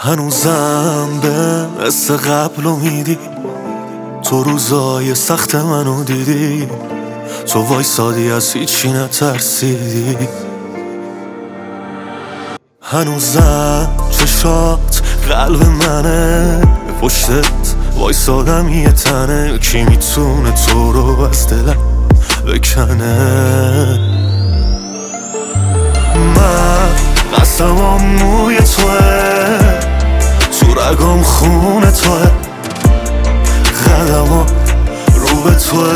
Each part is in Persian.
هنوزم به مثل قبل میدی، تو روزای سخت منو دیدی، تو وایسادی از هیچی نترسیدی. هنوزم چشات قلب منه، پشتت وایسادم یه تنه، کی میتونه تو رو از دلم بکنه؟ من قسمم موی توه، تو رگام خون توه، قدمم رو به توه.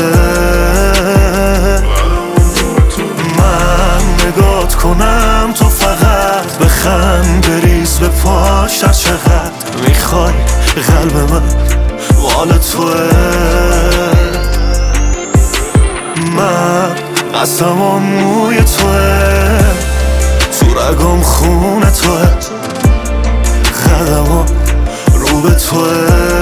من نگات کنم تو فقط بخند، بریز به پاش هر چقدر میخوای، قلب من مال توه. من قسمم موی توه، تو رگام خون توه، قدمم رو به توه.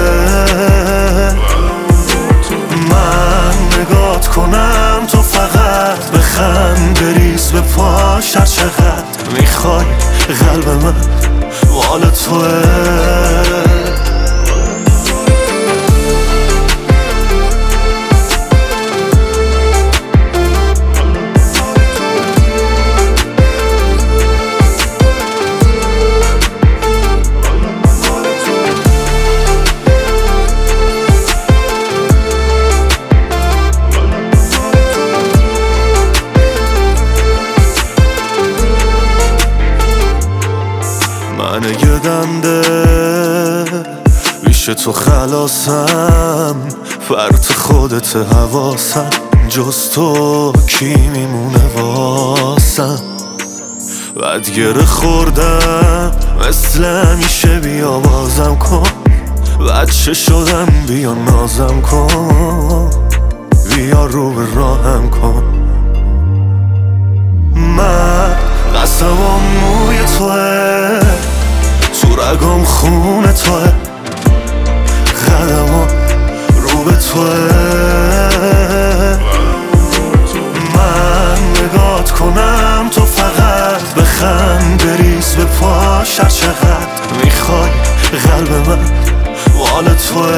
من نگات کنم تو فقط بخند، بریز به پاش هر چقدر میخوای، قلب من مال توه. من یه دنده بیش تو خلاصم، فرط خودت حواسم، جز تو کی میمونه واسم؟ بعد گره خوردم مثل همیشه، بیا بازم کن، بچه شدم بیا نازم کن، بیا رو به راهم کن. من قسمم موی توه، تو رگام خون توه، قدمم رو به توه. من نگات کنم تو فقط بخند، بریز به پاش هر چقدر میخوای، قلب من مال توه.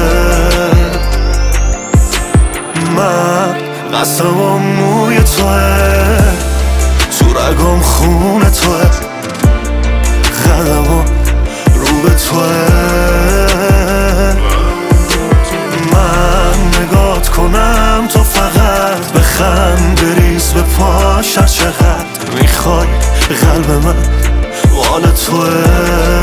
من قسمم موی توه، تو رگام خون توه، قدمم رو به توه. من نگات کنم تو فقط بخند، بریز به پاش هر چقدر میخوای، قلب من مال توه.